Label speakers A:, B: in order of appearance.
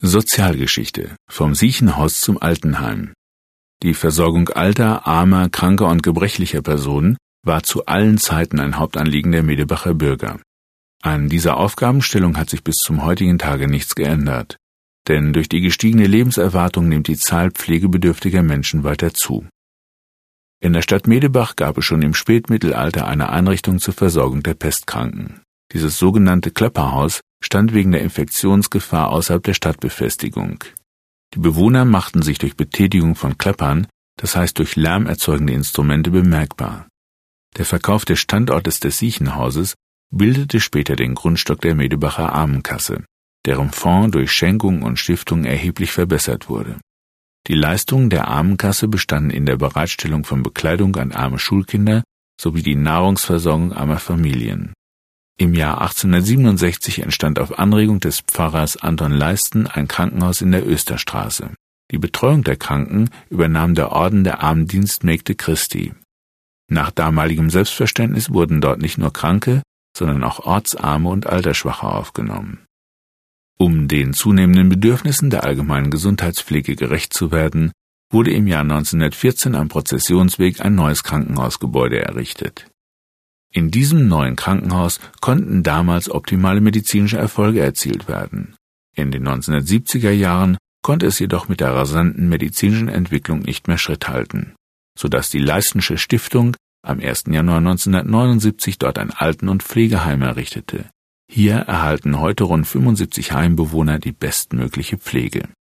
A: Sozialgeschichte: Vom Siechenhaus zum Altenheim. Die Versorgung alter, armer, kranker und gebrechlicher Personen war zu allen Zeiten ein Hauptanliegen der Medebacher Bürger. An dieser Aufgabenstellung hat sich bis zum heutigen Tage nichts geändert. Denn durch die gestiegene Lebenserwartung nimmt die Zahl pflegebedürftiger Menschen weiter zu. In der Stadt Medebach gab es schon im Spätmittelalter eine Einrichtung zur Versorgung der Pestkranken. Dieses sogenannte Klöpperhaus stand wegen der Infektionsgefahr außerhalb der Stadtbefestigung. Die Bewohner machten sich durch Betätigung von Kleppern, das heißt durch lärmerzeugende Instrumente, bemerkbar. Der Verkauf des Standortes des Siechenhauses bildete später den Grundstock der Medebacher Armenkasse, deren Fonds durch Schenkungen und Stiftungen erheblich verbessert wurde. Die Leistungen der Armenkasse bestanden in der Bereitstellung von Bekleidung an arme Schulkinder sowie die Nahrungsversorgung armer Familien. Im Jahr 1867 entstand auf Anregung des Pfarrers Anton Leisten ein Krankenhaus in der Österstraße. Die Betreuung der Kranken übernahm der Orden der Armendienstmägde Christi. Nach damaligem Selbstverständnis wurden dort nicht nur Kranke, sondern auch Ortsarme und Altersschwache aufgenommen. Um den zunehmenden Bedürfnissen der allgemeinen Gesundheitspflege gerecht zu werden, wurde im Jahr 1914 am Prozessionsweg ein neues Krankenhausgebäude errichtet. In diesem neuen Krankenhaus konnten damals optimale medizinische Erfolge erzielt werden. In den 1970er Jahren konnte es jedoch mit der rasanten medizinischen Entwicklung nicht mehr Schritt halten, sodass die Leistensche Stiftung am 1. Januar 1979 dort ein Alten- und Pflegeheim errichtete. Hier erhalten heute rund 75 Heimbewohner die bestmögliche Pflege.